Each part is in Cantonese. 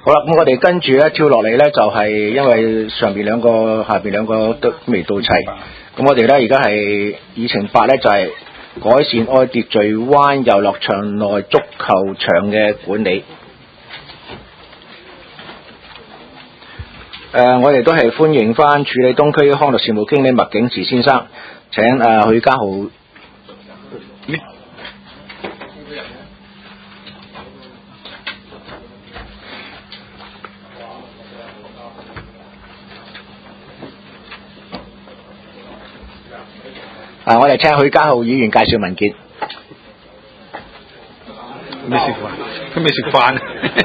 好啦，咁我哋跟住咧跳落嚟咧就係因為上邊兩個下邊兩個都未到齊，咁我哋咧而家係議程8咧就係改善愛秩序灣遊樂場內足球場嘅管理。我哋都係歡迎翻處理東區康樂事務經理麥景慈先生，請許家豪。我哋請許家豪議員介紹文件。 未食飯，佢未食飯。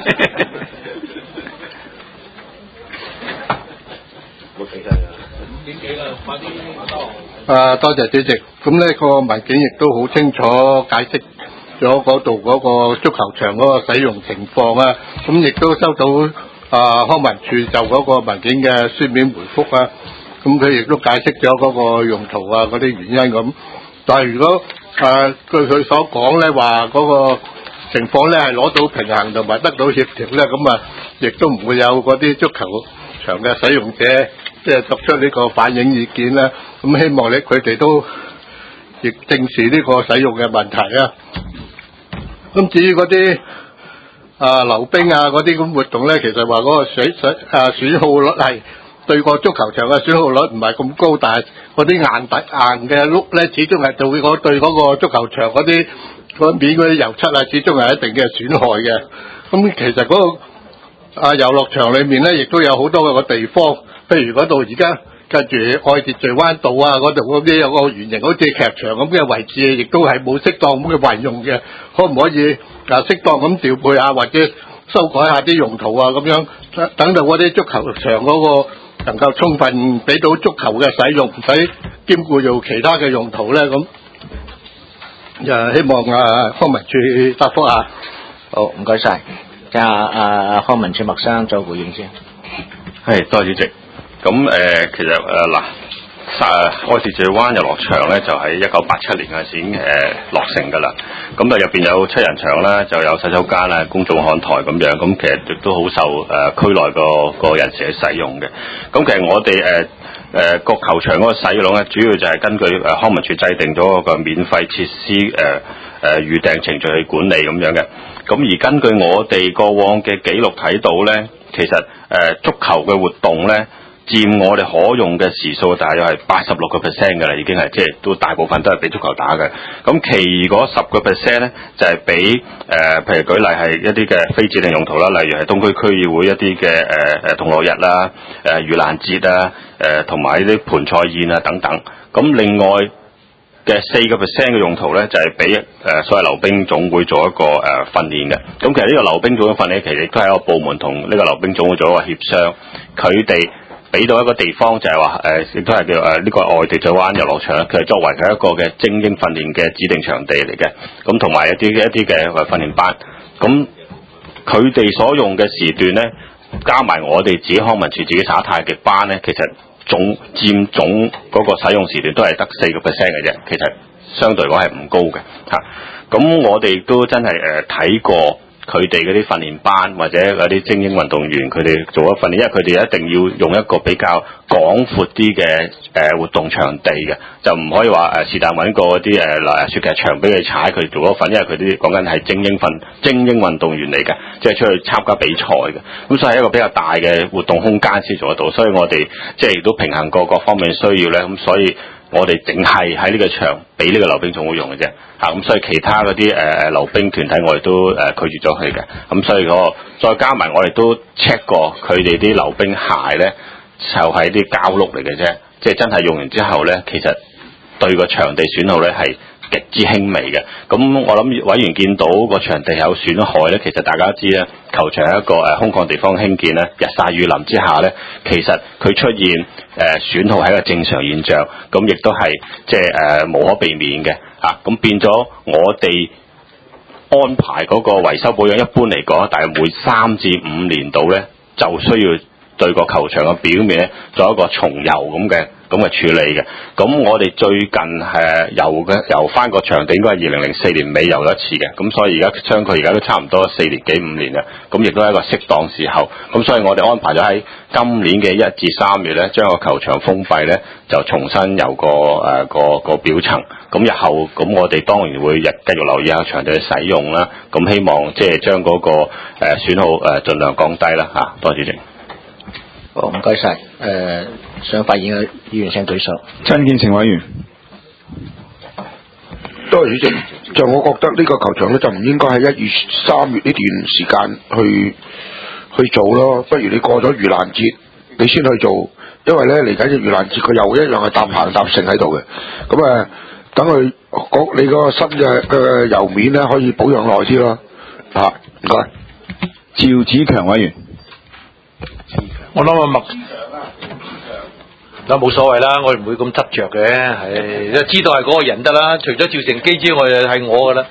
冇企晒啦，5點幾啦，快啲。多謝主席。咁呢個文件亦都好清楚解釋咗嗰度嗰個足球場嗰個使用情況啊。咁亦都收到康文署就嗰個文件嘅書面回覆啊。咁佢亦都解釋咗嗰個用途啊，嗰啲原因咁。但係如果據佢所講咧，話嗰個情況咧係攞到平衡同埋得到協調咧，咁啊亦都唔會有嗰啲足球場嘅使用者即係作出呢個反映意見啦。咁希望咧佢哋都亦正視呢個使用嘅問題啊。咁至於嗰啲溜冰啊嗰啲咁活動咧，其實話嗰個損耗率係對個足球場嘅損耗率唔係咁高，但係嗰啲硬嘅碌咧，始終係對嗰個足球場嗰啲面嗰啲油漆啊，始終係一定嘅損害嘅。咁其實嗰個遊樂場裏面咧，亦都有好多個地方，譬如嗰度而家跟住愛秩序灣道啊嗰度嗰啲有個圓形好似劇場咁嘅位置，亦都係冇適當咁嘅運用嘅。可唔可以適當咁調配下，或者修改下啲用途啊咁樣，等到嗰啲足球場嗰個能夠充分俾到足球嘅使用，唔使兼顧做其他嘅用途咧咁。希望康文署答覆下。 好，唔該晒。聽下康文署麥生再回應先。 係，多謝主席。咁其實愛秩序灣遊樂場咧就喺1987年嘅時已經落成㗎啦。咁入邊有7人場啦，就有洗手間啦、公眾看台咁樣。咁其實亦都好受區內個人士去使用嘅。咁其實我哋個球場嗰個使用咧，主要就係根據康文署制定咗個免費設施預訂程序去管理咁樣嘅。咁而根據我哋過往嘅記錄睇到咧，其實足球嘅活動咧，佔我哋可用嘅時數大約係86% 嘅啦，已經係即係都大部分都係俾足球打嘅。咁其餘嗰10% 咧就係俾譬如舉例係一啲嘅非指定用途啦，例如係東區區議會一啲嘅銅鑼日啦、盂蘭節啊、同埋呢啲盤菜宴啊等等。咁另外嘅4% 嘅用途咧，就係俾所謂溜冰總會做一個訓練嘅。咁其實呢個溜冰總會訓練其實亦都係一個部門同呢個溜冰總會做一個協商，佢哋俾到一個地方就係話亦都係叫呢個愛秩序灣遊樂場，佢係作為佢一個嘅精英訓練嘅指定場地嚟嘅。咁同埋一啲嘅訓練班，咁佢哋所用嘅時段咧，加埋我哋自己康文署自己耍太極班咧，其實佔總嗰個使用時段都係得4% 嘅啫，其實相對嚟講係唔高嘅嚇。咁我哋都真係睇過佢哋嗰啲訓練班或者嗰啲精英運動員佢哋做咗訓練，因為佢哋一定要用一個比較廣闊啲嘅活動場地嘅，就唔可以話是但揾個嗰啲雪劇場俾佢踩，佢做咗訓，因為佢啲講緊係精英運動員嚟嘅，即係出去參加比賽嘅，咁所以係一個比較大嘅活動空間先做得到，所以我哋即係亦都平衡過各方面需要咧，咁所以我哋淨係喺呢個場俾呢個溜冰總會用嘅啫，咁所以其他嗰啲溜冰團體我哋都拒絕咗佢嘅，咁所以再加埋我哋都 check 過佢哋啲溜冰鞋咧，就係啲膠碌嚟嘅啫，即係真係用完之後咧，其實對個場地損耗咧係極之輕微嘅。咁我諗委員見到個場地有損害咧，其實大家知咧，球場係一個空曠地方興建咧，日曬雨淋之下咧，其實佢出現損耗係一個正常現象，咁亦都係即係無可避免嘅嚇。咁變咗我哋安排嗰個維修保養，一般嚟講，大概每3至5年度咧，就需要對個球場嘅表面咧做一個重油咁嘅咁嘅處理嘅。咁我哋最近遊翻個場地應該係2004年尾遊咗一次嘅，咁所以而家相距而家都差唔多4年幾5年啦，咁亦都係一個適當時候。咁所以我哋安排咗喺今年嘅1至3月咧，將個球場封閉咧，就重新遊個表層。咁日後咁我哋當然會繼續留意下場地嘅使用啦。咁希望即係將嗰個損耗盡量降低啦嚇。多謝主席。 好，唔該晒。想發言嘅議員請舉手。 陳建成委員。 多謝主席。就我覺得呢個球場咧就唔應該喺1月3月呢段時間去做咯，不如你過咗盂蘭節你先去做，因為咧嚟緊嘅盂蘭節佢又一樣係搭棚搭成喺度嘅，咁等佢你嗰個新嘅油面咧可以保養耐啲咯，嚇唔該。 趙子強委員。 我諗麥嗱冇所謂啦，我哋唔會咁執着嘅，係知道係嗰個人得啦，除咗趙成基之外係我噶啦。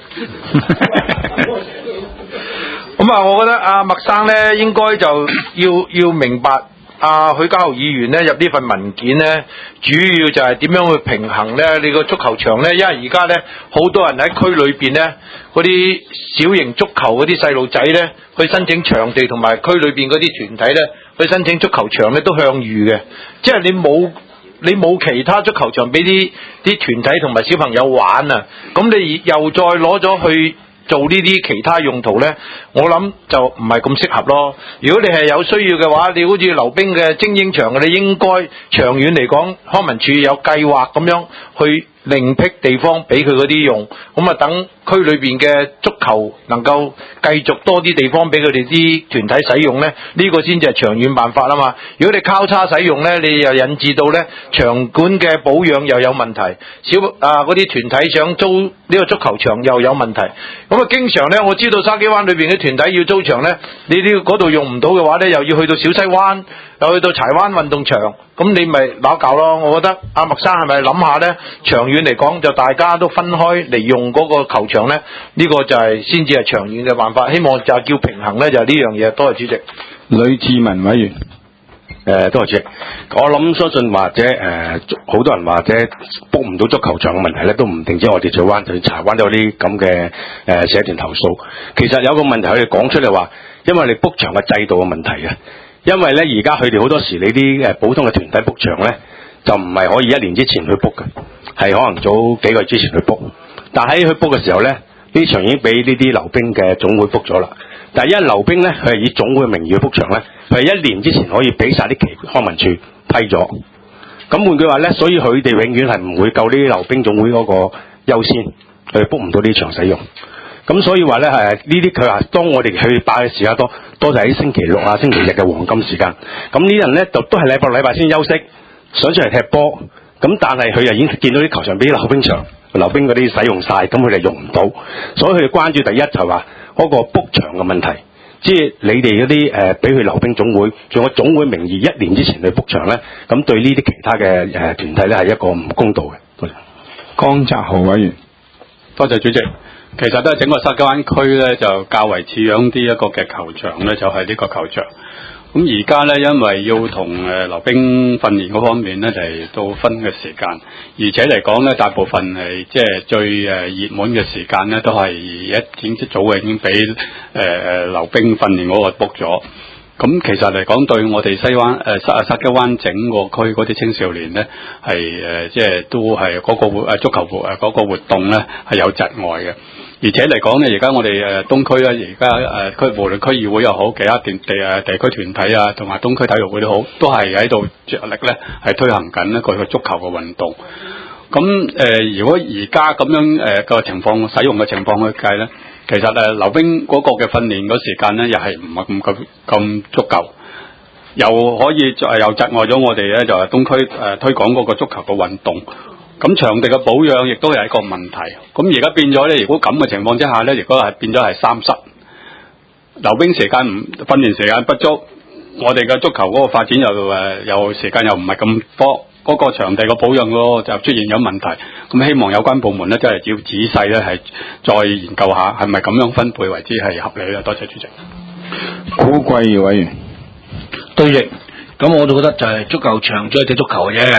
咁啊，我覺得阿麥生咧應該就要明白許家豪議員咧入呢份文件咧，主要就係點樣去平衡咧你個足球場咧，因為而家咧好多人喺區裏邊咧嗰啲小型足球嗰啲細路仔咧去申請場地，同埋區裏邊嗰啲團體咧去申請足球場咧都向隅嘅，即係你冇其他足球場俾啲團體同埋小朋友玩啊，咁你又再攞咗去做呢啲其他用途呢，我諗就唔係咁適合咯。如果你係有需要嘅話，你好似溜冰嘅精英場，你應該長遠嚟講，康文署有計劃咁樣去另闢地方俾佢嗰啲用，咁等區裏邊嘅足球能夠繼續多啲地方俾佢哋啲團體使用呢，呢個先至係長遠辦法啊嘛。如果你交叉使用呢，你又引致到呢場館嘅保養又有問題，嗰啲團體想租呢個足球場又有問題。咁經常呢，我知道筲箕灣裏邊嘅團體要租場呢，你嗰度用唔到嘅話呢，又要去到小西灣，又去到柴灣運動場，咁你咪鬧搞咯。我覺得阿麥生係咪諗下呢？長遠嚟講就大家都分開嚟用嗰個球場呢，呢個就係先至係長遠嘅辦法。希望就係叫平衡呢，就係呢樣嘢。多謝主席。 呂志文委員。 多謝主席。我諗相信或者好多人或者 book 唔到足球場嘅問題咧，都唔定止我哋荃灣，就算柴灣都有啲咁嘅社團投訴。其實有個問題佢哋講出嚟話，因為你 book 場嘅制度嘅問題嘅。因為咧而家佢哋好多時你啲普通嘅團體 book 場咧，就唔係可以1年之前去 book 嘅，係可能早幾個月之前去 book。但喺佢 book 嘅時候咧，呢場已經俾呢啲溜冰嘅總會 book 咗啦。但係因為溜冰咧，佢係以總會名義去 book 場咧，佢係1年之前可以俾晒啲康文署批咗。咁換句話咧，所以佢哋永遠係唔會夠呢啲溜冰總會嗰個優先，佢 book 唔到呢場使用。咁所以話咧呢啲佢話當我哋去擺嘅時間多就喺星期六啊、星期日嘅黃金時間。咁呢啲人咧就都係禮拜先休息，想出嚟踢波。咁但係佢又已經見到啲球場俾溜冰場、溜冰嗰啲使用晒，咁佢哋用唔到。所以佢哋關注第一就話嗰個 book 場嘅問題，即係你哋嗰啲俾佢溜冰總會，仲有總會名義1年之前去 book 場咧，咁對呢啲其他嘅團體咧係一個唔公道嘅。多謝。 江澤豪委員。 多謝主席。其實都係整個筲箕灣區咧，就較為似樣啲一個嘅球場咧，就係呢個球場。咁而家咧，因為要同溜冰訓練嗰方面咧，就係到分嘅時間，而且嚟講咧，大部分係即係最熱門嘅時間咧，都係1點之早已經俾溜冰訓練嗰個 book 咗。咁其實嚟講，對我哋西灣筲箕灣整個區嗰啲青少年咧，係即係都係嗰個足球嗰個活動咧係有窒礙嘅。而且嚟講咧，而家我哋東區咧，而家無論區議會又好，其他地區團體啊，同埋東區體育會都好，都係喺度着力咧，係推行緊一個足球嘅運動。咁如果而家咁樣個情況使用嘅情況去計咧，其實溜冰嗰個嘅訓練嗰時間咧，又係唔係咁足夠，又可以又窒礙咗我哋咧，就係東區推廣嗰個足球嘅運動。咁場地嘅保養亦都係一個問題。咁而家變咗咧，如果咁嘅情況之下咧，如果係變咗係3失，溜冰時間訓練時間不足，我哋嘅足球嗰個發展又時間又唔係咁多，嗰個場地嘅保養咯就出現咗問題。咁希望有關部門咧，真係要仔細咧，係再研究下係咪咁樣分配為之係合理咧。多謝主席。 古貴義委員。 對亦，咁我都覺得就係足球場只係踢足球嘅啫。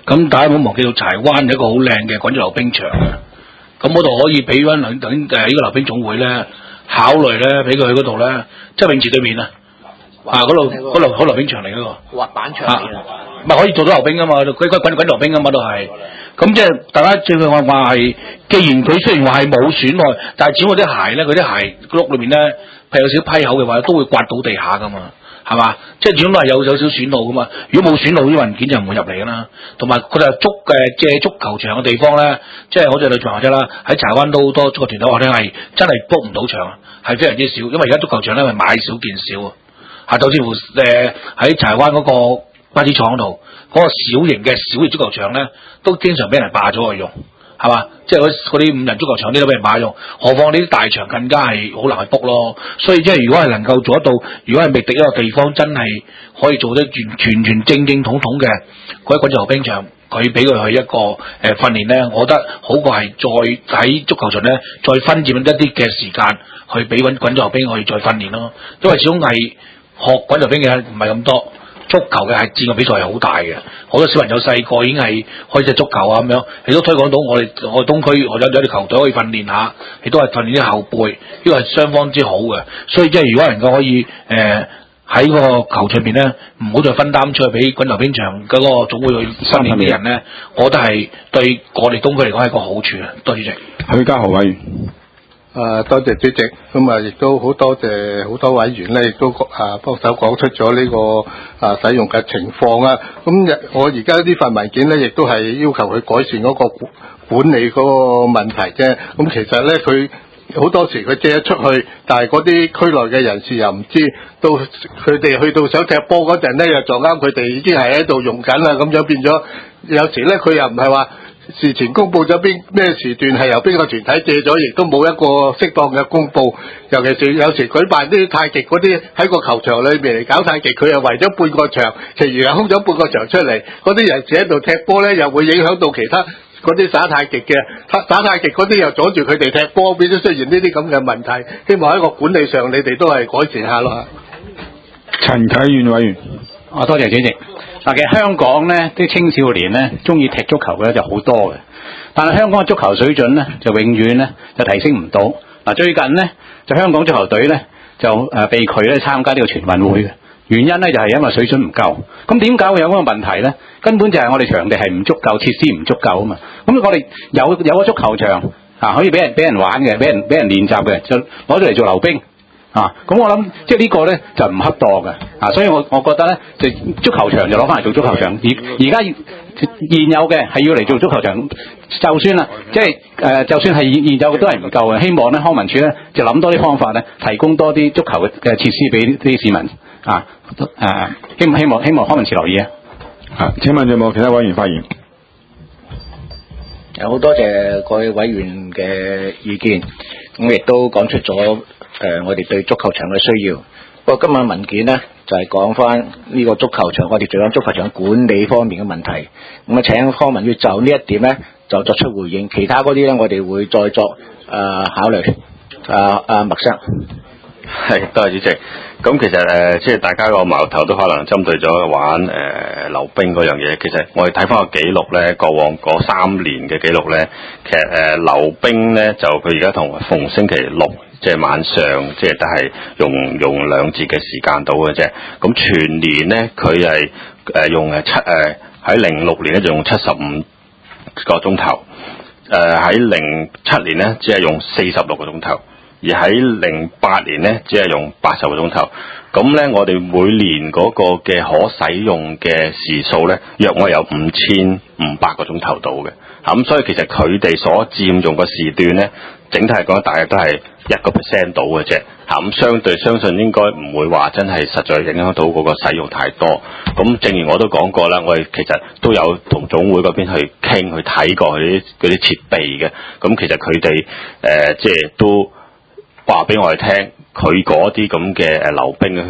咁大家唔好忘記到柴灣有一個好靚嘅滾軸溜冰場啊！咁嗰度可以俾翻呢個溜冰總會咧考慮咧，俾佢去嗰度咧，即係泳池對面啊！嗰度好溜冰場嚟嗰個滑板場嚟啊！ 唔係可以做到溜冰噶嘛？佢滾溜冰噶嘛都係。咁即係大家即係話係，既然佢雖然話係冇損害，但係始終嗰啲鞋咧，佢啲鞋碌裏面咧，譬如有少批口嘅話，都會刮到地下噶嘛，係嘛？即係始終都係有少少損耗噶嘛。如果冇損耗，啲文件就唔會入嚟噶啦。同埋佢哋借足球場嘅地方咧，即係好似女場或者啦，喺柴灣都好多足球團體話聽係真係 book 唔到場，係非常之少。因為而家足球場咧係買少見少啊，甚至乎喺柴灣嗰個巴士廠度嗰個小型嘅小型足球場咧，都經常俾人霸咗去用，係嘛？即係嗰啲5人足球場啲都俾人霸用，何況呢啲大場更加係好難去 book 咯。所以即係如果係能夠做得到，如果係覓地一個地方真係可以做得全正統嘅嗰啲滾軸溜冰場，佢俾佢去一個訓練咧，我覺得好過係再喺足球場咧再分佔一啲嘅時間去俾滾軸溜冰去再訓練咯。因為始終係學滾軸溜冰嘅唔係咁多。足球嘅係佔個比賽係好大嘅，好多小朋友細個已經係開始足球啊咁樣，亦都推廣到我哋東區我有啲球隊可以訓練下，亦都係訓練啲後輩，呢個係雙方之好嘅。所以即係如果能夠可以喺嗰個球場邊咧，唔好再分擔出去俾滾溜冰場嗰個總會去訓練嘅人咧，我覺得係對我哋東區嚟講係一個好處啊！多謝主席。 許家豪委員。 多謝主席，咁亦都好多謝好多委員咧，亦都幫手講出咗呢個使用嘅情況啊。咁我而家呢份文件咧，亦都係要求佢改善嗰個管理嗰個問題啫。咁其實咧，佢好多時佢借咗出去，但係嗰啲區內嘅人士又唔知，到佢哋去到想踢波嗰陣咧，又撞啱佢哋已經係喺度用緊啦，咁樣變咗有時咧，佢又唔係話事前公佈咗咩時段係由邊個團體借咗，亦都冇一個適當嘅公佈。尤其是有時舉辦啲太極嗰啲喺個球場裏面嚟搞太極，佢又圍咗半個場，其餘又空咗半個場出嚟，嗰啲人士喺度踢波咧，又會影響到其他嗰啲打太極嘅，打太極嗰啲又阻住佢哋踢波，變咗出現呢啲咁嘅問題。希望喺個管理上，你哋都係改善下咯。 陳啟遠委員。 多謝主席。嗱，其實香港咧啲青少年咧中意踢足球嘅就好多嘅，但係香港嘅足球水準咧就永遠咧就提升唔到。嗱，最近咧就香港足球隊咧就被拒咧參加呢個全運會嘅原因咧就係因為水準唔夠。咁點解會有咁嘅問題咧？根本就係我哋場地係唔足夠，設施唔足夠啊嘛。咁我哋有個足球場可以俾人玩嘅，俾人練習嘅，就攞咗嚟做溜冰。咁我諗即係呢個咧就唔恰當嘅，所以我覺得咧就足球場就攞翻嚟做足球場，而家現有嘅係要嚟做足球場，就算啦，即係就算係現有嘅都係唔夠嘅。希望咧康文署咧就諗多啲方法咧，提供多啲足球嘅設施俾啲市民希望康文署留意啊。 請問有冇其他委員發言？ 好多謝各位委員嘅意見，咁亦都講出咗我哋對足球場嘅需要。不過今日文件呢，就係講翻呢個足球場，我哋做緊足球場管理方面嘅問題。咁啊，請康文署就呢一點呢，就作出回應。其他嗰啲呢，我哋會再作考慮。麥生。 係，多謝主席。咁其實即係大家個矛頭都可能針對咗玩溜冰嗰樣嘢。其實我哋睇翻個記錄咧，過往嗰3年嘅記錄咧，其實溜冰咧就佢而家同逢星期六即係晚上即係都係用2節嘅時間到嘅啫。咁全年咧佢係用喺06年咧就用75個鐘頭，喺07年咧只係用46個鐘頭。而喺08年咧，只係用80個鐘頭。咁咧，我哋每年嗰個嘅可使用嘅時數咧，約我有5500個鐘頭到嘅。咁所以其實佢哋所佔用嘅時段咧，整體嚟講大約都係1% 到嘅啫。咁相信應該唔會話真係實在影響到嗰個使用太多。咁正如我都講過啦，我哋其實都有同總會嗰邊去傾去睇過嗰啲設備嘅。咁其實佢哋即係都話俾我哋聽，佢嗰啲咁嘅溜冰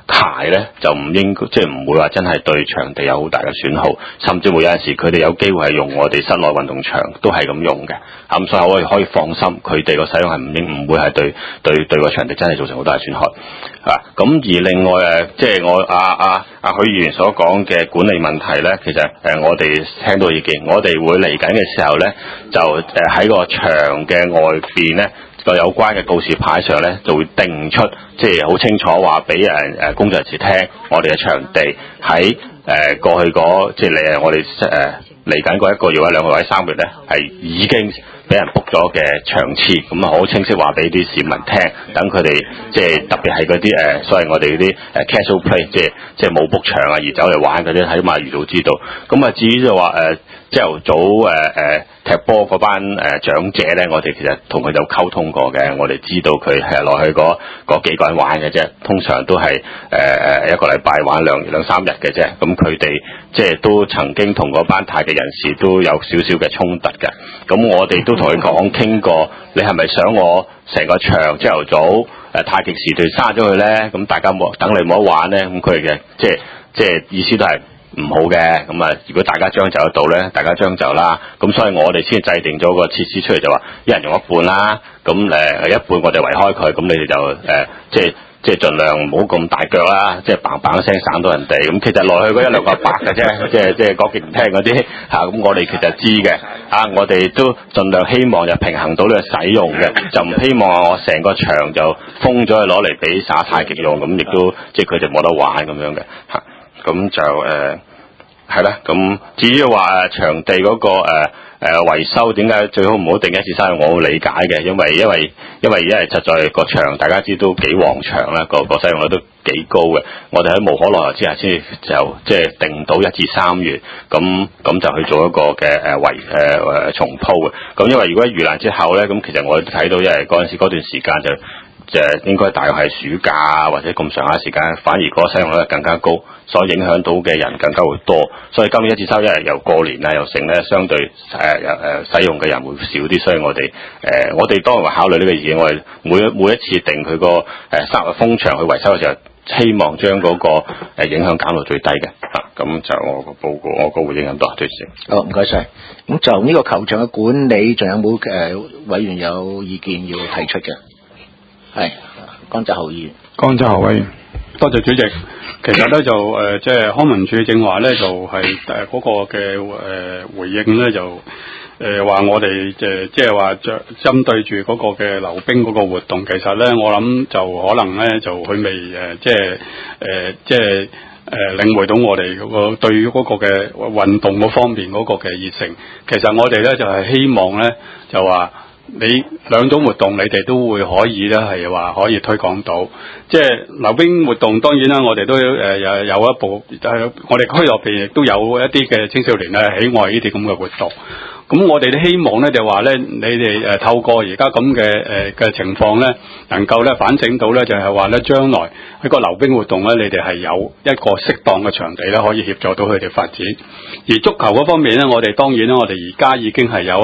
鞋咧就唔應該，即係唔會話真係對場地有好大嘅損耗，甚至乎有陣時佢哋有機會係用我哋室內運動場都係咁用嘅，咁所以我哋可以放心，佢哋個使用係唔會係對個場地真係造成好大嘅損害啊。咁而另外即係我許議員所講嘅管理問題咧，其實我哋聽到意見，我哋會嚟緊嘅時候咧，就喺個場嘅外邊咧。個有關嘅告示牌上咧，就會定出即係好清楚話俾工作人士聽，我哋嘅場地喺過去嗰即係我哋嚟緊嗰1個月或者2個月或者3個月咧，係已經俾人 book 咗嘅場次，咁啊好清晰話俾啲市民聽，等佢哋即係特別係嗰啲所謂我哋嗰啲casual play，即係冇 book 場啊而走嚟玩嗰啲，喺馬遇到知道。咁啊至於就話朝頭早踢波嗰班長者咧，我哋其實同佢有溝通過嘅，我哋知道佢係落去嗰幾個人玩嘅啫，通常都係一個禮拜玩兩三日嘅啫。咁佢哋即係都曾經同嗰班太極人士都有少少嘅衝突嘅。咁我哋都同佢講傾過，你係咪想我成個場朝頭早太極時段閂咗佢咧？咁大家等你冇得玩咧？咁佢嘅即係意思都係唔好嘅，咁啊！如果大家將就得到咧，大家將就啦。咁所以我哋先制定咗個設施出嚟，就話一人用一半啦。咁一半我哋圍開佢，咁你哋就即係盡量唔好咁大腳啦，即係砰砰聲省到人哋。咁其實落去嗰1、2個白嘅啫，即係講極唔聽嗰啲嚇。咁我哋其實知嘅我哋都盡量希望就平衡到呢個使用嘅，就唔希望我成個場就封咗去攞嚟俾耍太極用，咁亦都即係佢哋冇得玩咁樣嘅嚇。咁就係啦。咁至於話場地嗰個維修點解最好唔好定一次生意，我好理解嘅，因為實在個場大家知都幾旺場啦，個使用率都幾高嘅。我哋喺無可奈何之下先就即係定到1至3月，咁就去做一個嘅重鋪嘅。咁因為如果盂蘭之後咧，咁其實我哋都睇到，因為嗰陣時嗰段時間就應該大約係暑假或者咁上下時間，反而嗰個使用率更加高，所影響到嘅人更加會多。所以今年1至3月又過年啦，又成咧，相對使用嘅人會少啲。所以我哋當然會考慮呢個意見，我哋每一次定佢個封場去維修嘅時候，希望將嗰個影響減到最低嘅。咁就我個報告，我個回應咁多，對住。 好，唔該晒。咁就呢個球場嘅管理，仲有冇委員有意見要提出嘅？係江澤豪議員。江澤豪委員， 多謝主席。其實咧就即係康文署正話咧就係嗰個嘅回應咧就話我哋即係話針對住嗰個嘅溜冰嗰個活動，其實咧我諗就可能咧就佢未即係領會到我哋嗰個對於嗰個嘅運動嗰方面嗰個嘅熱誠。其實我哋咧就係希望咧就話。你兩種活動你哋都會可以咧係話可以推廣到，即係溜冰活動當然啦，我哋都有一部我哋區入邊亦都有一啲嘅青少年咧喜愛呢啲咁嘅活動。咁我哋都希望咧就話咧，你哋透過而家咁嘅情況咧，能夠咧反省到咧就係話咧，將來喺個溜冰活動咧，你哋係有一個適當嘅場地咧，可以協助到佢哋發展。而足球嗰方面咧，我哋當然咧，我哋而家已經係有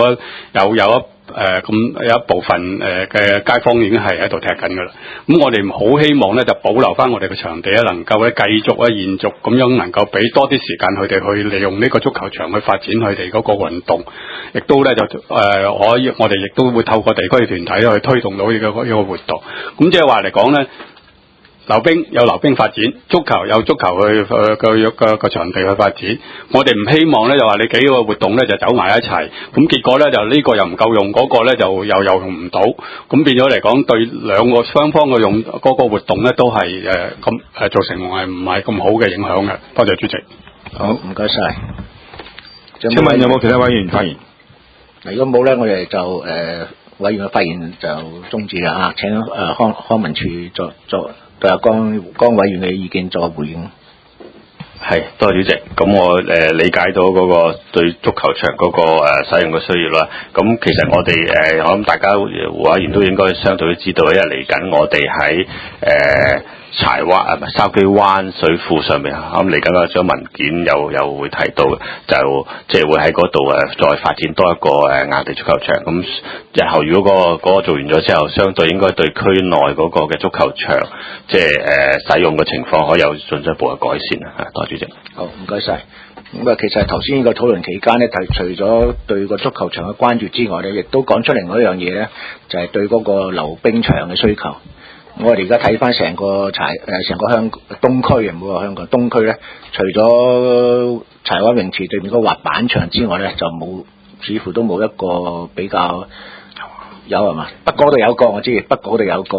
一部分嘅街坊已經係喺度踢緊㗎啦。咁我哋好希望咧就保留翻我哋嘅場地咧，能夠咧繼續咧延續咁樣，能夠俾多啲時間佢哋去利用呢個足球場去發展佢哋嗰個運動，亦都咧就可以我哋亦都會透過地區嘅團體去推動到呢個活動。咁即係話嚟講咧。溜冰有溜冰發展，足球有足球去個場地去發展。我哋唔希望咧就話你幾個活動咧就走埋一齊，咁結果咧就呢個又唔夠用，嗰個咧就又用唔到，咁變咗嚟講對兩個雙方嘅用嗰個活動咧都係造成係唔係咁好嘅影響嘅。多謝主席。 好，唔該晒。 請問有冇其他委員發言？ 如果冇咧，我哋就委員嘅發言就終止啦。請康文署對阿江委員嘅意見作回應。 係，多謝主席。咁我理解到嗰個對足球場嗰個使用嘅需要啦。咁其實我哋我諗大家委員都應該相對都知道，因為嚟緊我哋喺柴灣筲箕灣水庫上面咁嚟緊嗰張文件又會提到，就即係會喺嗰度再發展多一個硬地足球場。咁日後如果嗰個做完咗之後，相對應該對區內嗰個嘅足球場即係使用嘅情況可以有進一步嘅改善啊！多謝主席。 好，唔該晒。咁啊，其實頭先呢個討論期間咧，除咗對個足球場嘅關注之外咧，亦都講出另外一樣嘢咧，就係對嗰個溜冰場嘅需求。我哋而家睇翻成個成個東區啊，唔好話香港東區咧，除咗柴灣泳池對面嗰個滑板場之外咧，就似乎都冇一個比較有係嘛？北角度有個我知，北角度有個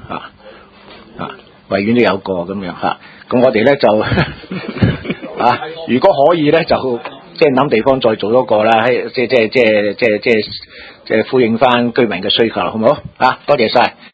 維園都有個咁樣嚇。咁我哋咧就如果可以咧，就即係諗地方再做多個啦，即係呼應翻居民嘅需求，好唔好？多謝晒。